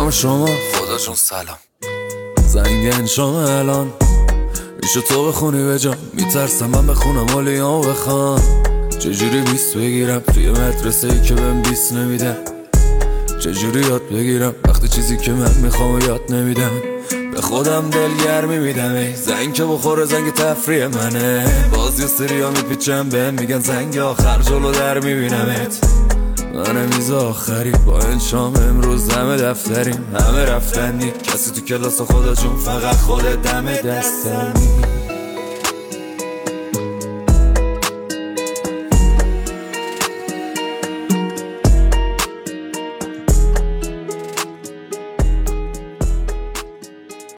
سلام شما خدا جون سلام. زنگ شما الان میشه تو بخونی به جا، میترسم من بخونم ولیامو بخوام. چجوری 20 بگیرم توی مدرسه ای که بهم 20 نمیدن؟ چجوری یاد بگیرم وقتی چیزی که من میخوام یاد نمیدن؟ به خودم دلگرمی میدم ای زنگ که بخوره زنگ تفریح منه. باز یه سریا میپیچم بهم میگن زنگ آخر جلو در میبینمت. من میز آخری با انشام امروز همه دفتریم، همه رفتنی، کسی تو کلاس خدا جون فقط خودت دم دستمی.